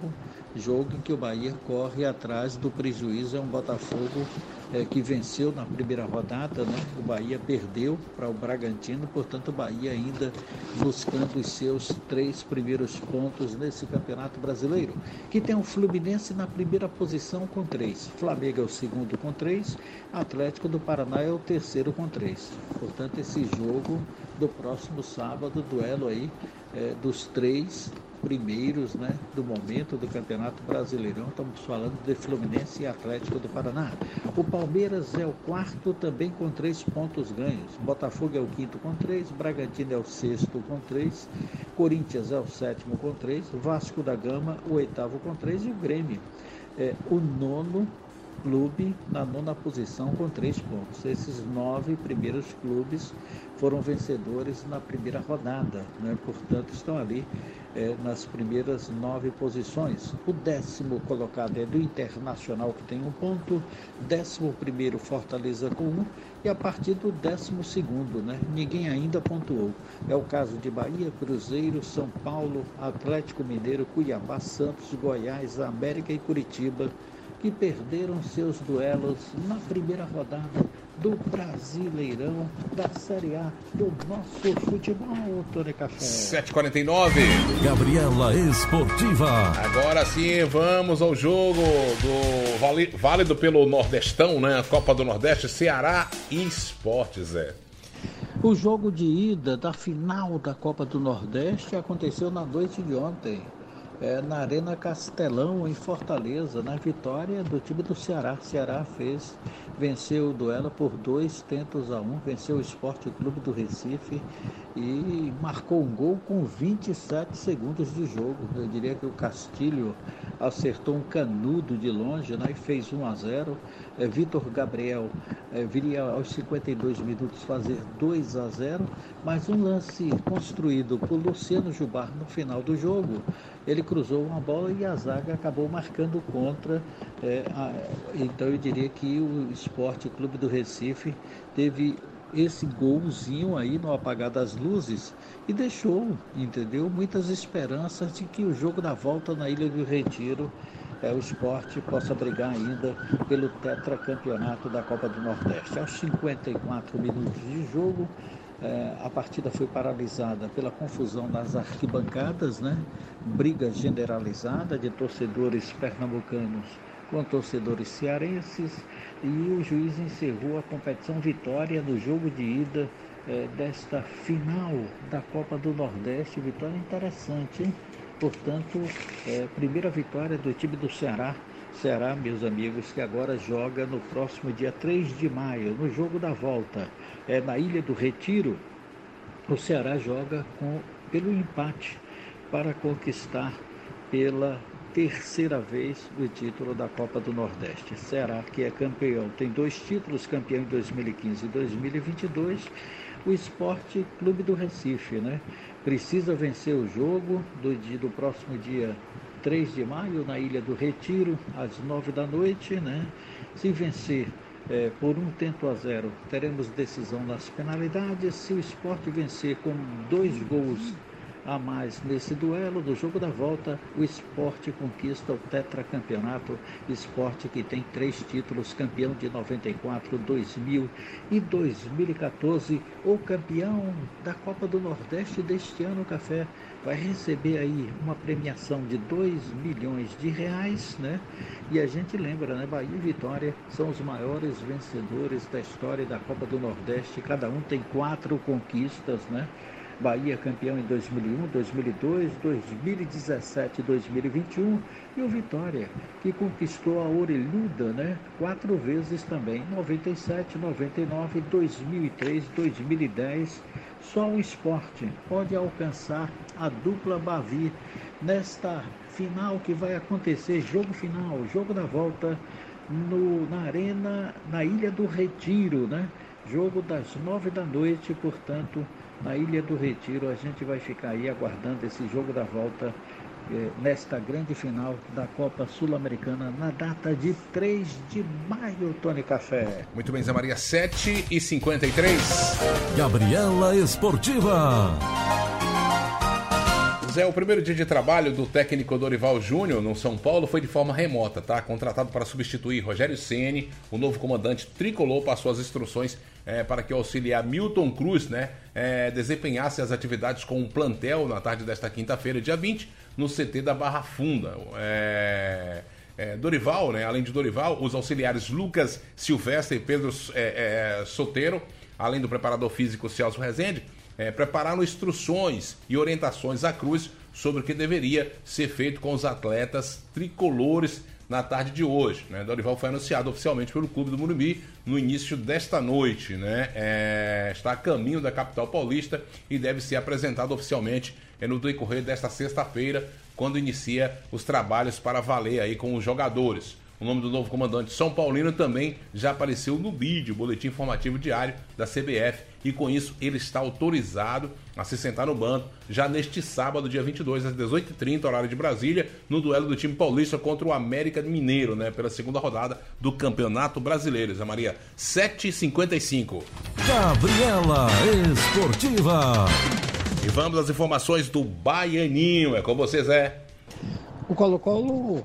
jogo em que o Bahia corre atrás do prejuízo. É um Botafogo que venceu na primeira rodada, né? O Bahia perdeu para o Bragantino, portanto o Bahia ainda buscando os seus 3 primeiros pontos nesse Campeonato Brasileiro, que tem o Fluminense na primeira posição com 3, Flamengo é o segundo com 3, Atlético do Paraná é o terceiro com 3. Portanto, esse jogo do próximo sábado, duelo aí dos 3 primeiros, né, do momento do Campeonato Brasileirão. Estamos falando de Fluminense e Atlético do Paraná. O Palmeiras é o quarto também com 3 pontos ganhos. Botafogo é o quinto com 3, Bragantino é o sexto com 3, Corinthians é o sétimo com 3, Vasco da Gama o oitavo com 3 e o Grêmio é o nono clube na nona posição com 3 pontos. Esses 9 primeiros clubes foram vencedores na primeira rodada, né? Portanto, estão ali nas primeiras 9 posições. O 10º colocado é do Internacional, que tem 1 ponto, 11º Fortaleza com 1, e a partir do 12º, né? Ninguém ainda pontuou. É o caso de Bahia, Cruzeiro, São Paulo, Atlético Mineiro, Cuiabá, Santos, Goiás, América e Curitiba, que perderam seus duelos na primeira rodada do Brasileirão da Série A do nosso futebol, Tony Café. 7h49. Gabriela Esportiva. Agora sim, vamos ao jogo do válido pelo Nordestão, né? Copa do Nordeste, Ceará e Sport, Zé. O jogo de ida da final da Copa do Nordeste aconteceu na noite de ontem. Na Arena Castelão, em Fortaleza, na vitória do time do Ceará. Ceará venceu o duelo por 2-1, venceu o Esporte Clube do Recife e marcou um gol com 27 segundos de jogo. Eu diria que o Castilho acertou um canudo de longe, né, e fez 1-0. Vitor Gabriel viria aos 52 minutos fazer 2-0, mas um lance construído por Luciano Jubar no final do jogo, ele cruzou uma bola e a zaga acabou marcando contra. Então eu diria que o Esporte Clube do Recife teve esse golzinho aí no apagar das luzes e deixou, entendeu, muitas esperanças de que o jogo da volta na Ilha do Retiro, o Sport possa brigar ainda pelo tetracampeonato da Copa do Nordeste. Aos 54 minutos de jogo, a partida foi paralisada pela confusão nas arquibancadas, né? Briga generalizada de torcedores pernambucanos com torcedores cearenses, e o juiz encerrou a competição vitória no jogo de ida desta final da Copa do Nordeste. Vitória interessante, hein? Portanto, primeira vitória do time do Ceará. Ceará, meus amigos, que agora joga no próximo dia 3 de maio, no jogo da volta, na Ilha do Retiro. O Ceará joga pelo empate para conquistar pela terceira vez o título da Copa do Nordeste. Ceará, que é campeão, tem 2 títulos, campeão em 2015 e 2022. O Esporte Clube do Recife, né? Precisa vencer o jogo do próximo dia 3 de maio, na Ilha do Retiro, às 9 da noite, né? Se vencer por 1-0, teremos decisão nas penalidades. Se o Sport vencer com 2 gols a mais nesse duelo do jogo da volta, o Sport conquista o tetracampeonato. Sport que tem 3 títulos, campeão de 94, 2000 e 2014, o campeão da Copa do Nordeste deste ano. O Café vai receber aí uma premiação de R$2 milhões, né? E a gente lembra, né? Bahia e Vitória são os maiores vencedores da história da Copa do Nordeste. Cada um tem 4 conquistas, né? Bahia campeão em 2001, 2002, 2017 e 2021, e o Vitória, que conquistou a orelhuda, né, 4 vezes também, 97, 99, 2003, 2010. Só o Sport pode alcançar a dupla Bavi nesta final que vai acontecer, jogo final, jogo da volta, na Arena, na Ilha do Retiro, né? Jogo das 9 da noite, portanto, na Ilha do Retiro. A gente vai ficar aí aguardando esse jogo da volta nesta grande final da Copa Sul-Americana na data de 3 de maio, Tony Café. Muito bem, Zé Maria, 7h53. Gabriela Esportiva. Marcos, o primeiro dia de trabalho do técnico Dorival Júnior no São Paulo foi de forma remota, tá? Contratado para substituir Rogério Ceni, o novo comandante tricolor passou as instruções para que o auxiliar Milton Cruz, né, desempenhasse as atividades com o plantel na tarde desta quinta-feira, dia 20, no CT da Barra Funda. Dorival, né, além de Dorival, os auxiliares Lucas Silvestre e Pedro Soteiro, além do preparador físico Celso Rezende, prepararam instruções e orientações à Cruz sobre o que deveria ser feito com os atletas tricolores na tarde de hoje, né? Dorival foi anunciado oficialmente pelo Clube do Morumbi no início desta noite, né? Está a caminho da capital paulista e deve ser apresentado oficialmente no decorrer desta sexta-feira, quando inicia os trabalhos para valer aí com os jogadores. O nome do novo comandante São Paulino também já apareceu no vídeo, boletim informativo diário da CBF, e com isso ele está autorizado a se sentar no banco já neste sábado, dia 22, às 18h30, horário de Brasília, no duelo do time paulista contra o América Mineiro, né, pela segunda rodada do Campeonato Brasileiro. Zé Maria, 7h55. Gabriela Esportiva. E vamos às informações do Baianinho. É com você, Zé. O Colo-Colo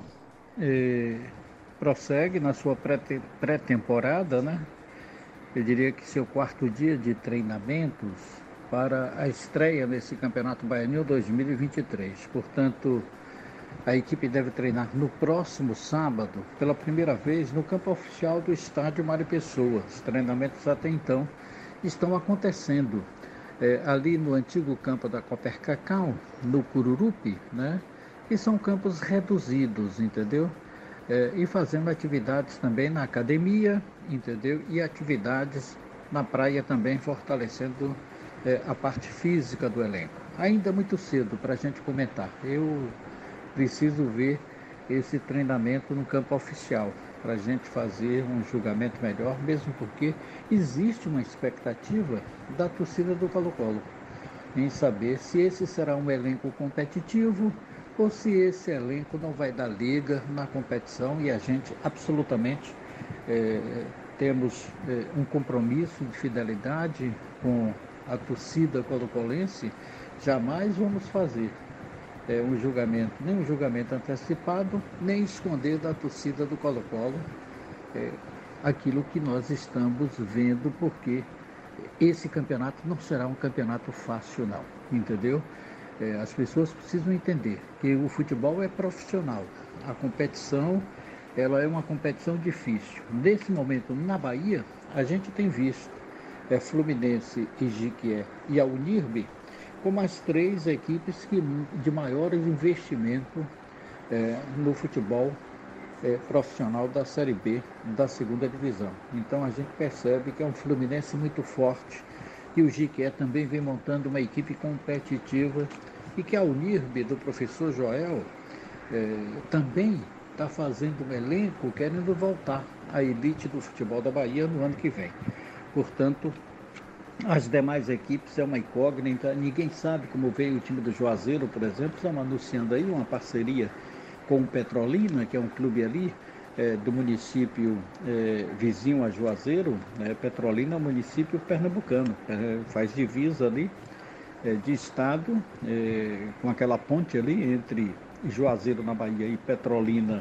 prossegue na sua pré-temporada, né? Eu diria que seu quarto dia de treinamentos para a estreia nesse Campeonato Baianinho 2023. Portanto, a equipe deve treinar no próximo sábado, pela primeira vez, no campo oficial do estádio Mário Pessoa. Os treinamentos até então estão acontecendo ali no antigo campo da Copper Cacau, no Cururupi, né? Que são campos reduzidos, entendeu? E fazendo atividades também na academia, entendeu? E atividades na praia também, fortalecendo a parte física do elenco. Ainda muito cedo para a gente comentar. Eu preciso ver esse treinamento no campo oficial, para a gente fazer um julgamento melhor, mesmo porque existe uma expectativa da torcida do Colo-Colo em saber se esse será um elenco competitivo ou se esse elenco não vai dar liga na competição, e a gente absolutamente temos um compromisso de fidelidade com a torcida colo-colense. Jamais vamos fazer um julgamento, nem um julgamento antecipado, nem esconder da torcida do Colo-Colo aquilo que nós estamos vendo, porque esse campeonato não será um campeonato fácil não, entendeu? As pessoas precisam entender que o futebol é profissional. A competição, ela é uma competição difícil. Nesse momento, na Bahia, a gente tem visto Fluminense, Jequié e a Unirbe como as três equipes de maior investimento no futebol profissional da Série B, da segunda divisão. Então a gente percebe que é um Fluminense muito forte, que o Jequié também vem montando uma equipe competitiva, e que a Unirbe do professor Joel também está fazendo um elenco querendo voltar à elite do futebol da Bahia no ano que vem. Portanto, as demais equipes é uma incógnita, ninguém sabe como veio o time do Juazeiro, por exemplo. Estamos anunciando aí uma parceria com o Petrolina, que é um clube ali do município vizinho a Juazeiro. Petrolina é um município pernambucano, faz divisa ali de estado, com aquela ponte ali entre Juazeiro na Bahia e Petrolina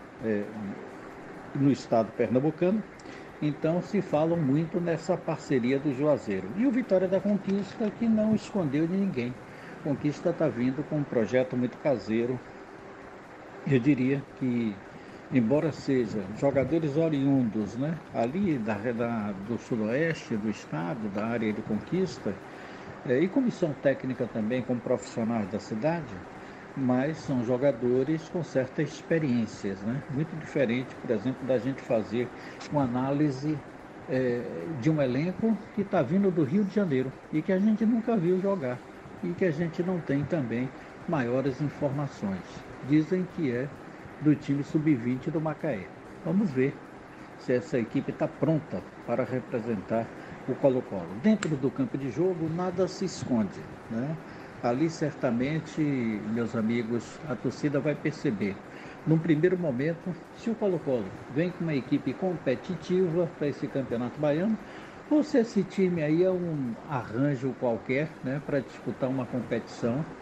no estado pernambucano. Então se fala muito nessa parceria do Juazeiro. E o Vitória da Conquista, que não escondeu de ninguém. Conquista está vindo com um projeto muito caseiro. Eu diria que, embora sejam jogadores oriundos, né, ali do sudoeste do estado, da área de Conquista, e comissão técnica também, como profissionais da cidade, mas são jogadores com certas experiências, né? Muito diferente, por exemplo, da gente fazer uma análise de um elenco que está vindo do Rio de Janeiro e que a gente nunca viu jogar e que a gente não tem também maiores informações. Dizem que é do time sub-20 do Macaé. Vamos ver se essa equipe está pronta para representar o Colo-Colo. Dentro do campo de jogo, nada se esconde, né? Ali, certamente, meus amigos, a torcida vai perceber, num primeiro momento, se o Colo-Colo vem com uma equipe competitiva para esse campeonato baiano, ou se esse time aí é um arranjo qualquer, né, para disputar uma competição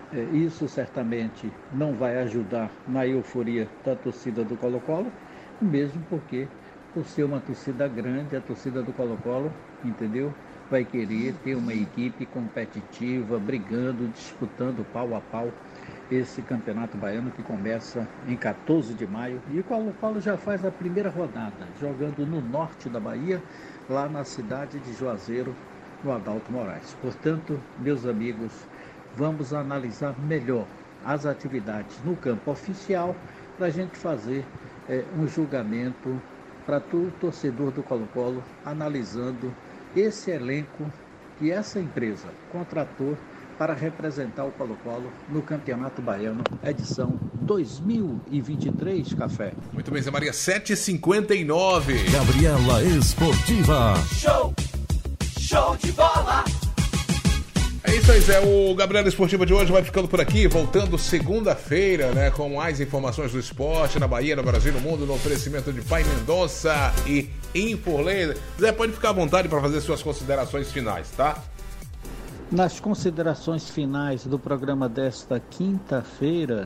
Isso certamente não vai ajudar na euforia da torcida do Colo-Colo, mesmo porque, por ser uma torcida grande, a torcida do Colo-Colo, entendeu? Vai querer ter uma equipe competitiva, brigando, disputando pau a pau esse Campeonato Baiano que começa em 14 de maio. E o Colo-Colo já faz a primeira rodada, jogando no norte da Bahia, lá na cidade de Juazeiro, no Adalto Moraes. Portanto, meus amigos, vamos analisar melhor as atividades no campo oficial para a gente fazer um julgamento para todo o torcedor do Colo-Colo, analisando esse elenco que essa empresa contratou para representar o Colo-Colo no Campeonato Baiano, edição 2023, Café. Muito bem, Zé Maria, 7h59. Gabriela Esportiva. Show de bola! É isso aí, Zé. O Gabriela Esportiva de hoje vai ficando por aqui, voltando segunda-feira, né, com mais informações do esporte na Bahia, no Brasil, no mundo, no oferecimento de Pai Mendonça e Infoleira. Zé, pode ficar à vontade para fazer suas considerações finais, tá? Nas considerações finais do programa desta quinta-feira,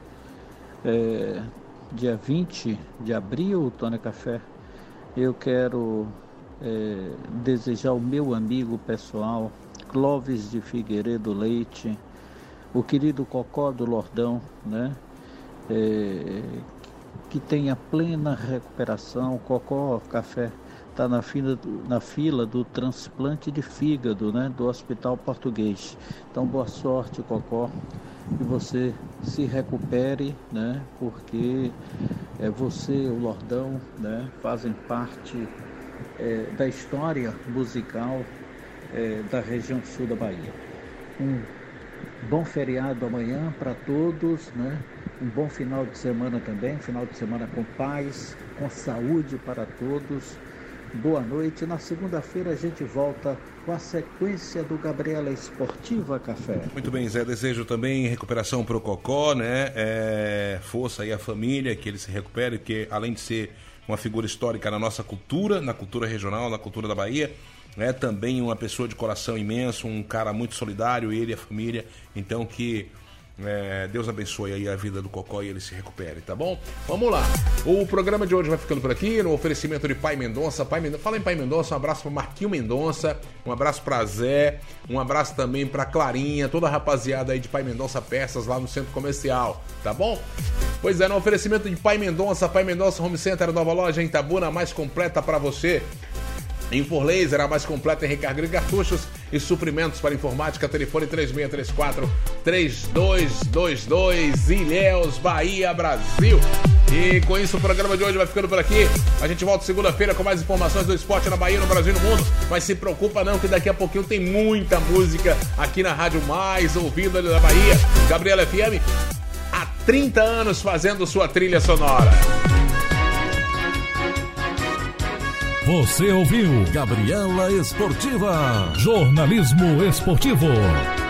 dia 20 de abril, Tony Café, eu quero desejar ao meu amigo pessoal, Clóvis de Figueiredo Leite, o querido Cocó do Lordão, né? Que tenha plena recuperação. Cocó Café está na fila do transplante de fígado, né? Do Hospital Português. Então, boa sorte, Cocó, que você se recupere, né? Porque você e o Lordão, né, fazem parte da história musical da região sul da Bahia. Um bom feriado amanhã para todos, né? Um bom final de semana também, final de semana com paz, com saúde para todos. Boa noite. Na segunda-feira a gente volta com a sequência do Gabriela Esportiva, Café. Muito bem, Zé. Desejo também recuperação para o Cocó, né? Força aí à família, que ele se recupere, porque além de ser uma figura histórica na nossa cultura, na cultura regional, na cultura da Bahia, é também uma pessoa de coração imenso, um cara muito solidário, ele e a família. Então que Deus abençoe aí a vida do Cocó e ele se recupere, tá bom? Vamos lá. O programa de hoje vai ficando por aqui, no oferecimento de Pai Mendonça. Fala em Pai Mendonça, um abraço para Marquinho Mendonça, um abraço para Zé, um abraço também para Clarinha, toda a rapaziada aí de Pai Mendonça Peças lá no Centro Comercial, tá bom? Pois é, no oferecimento de Pai Mendonça Home Center, nova loja em Itabuna, mais completa para você. Infoleira, a mais completa em recarga de cartuchos e suprimentos para informática. Telefone 3634-3222, Ilhéus, Bahia, Brasil. E com isso o programa de hoje vai ficando por aqui. A gente volta segunda-feira com mais informações do esporte na Bahia, no Brasil e no mundo. Mas se preocupa não, que daqui a pouquinho tem muita música aqui na rádio mais ouvida da Bahia, Gabriela FM, há 30 anos fazendo sua trilha sonora. Você ouviu Gabriela Esportiva, jornalismo esportivo.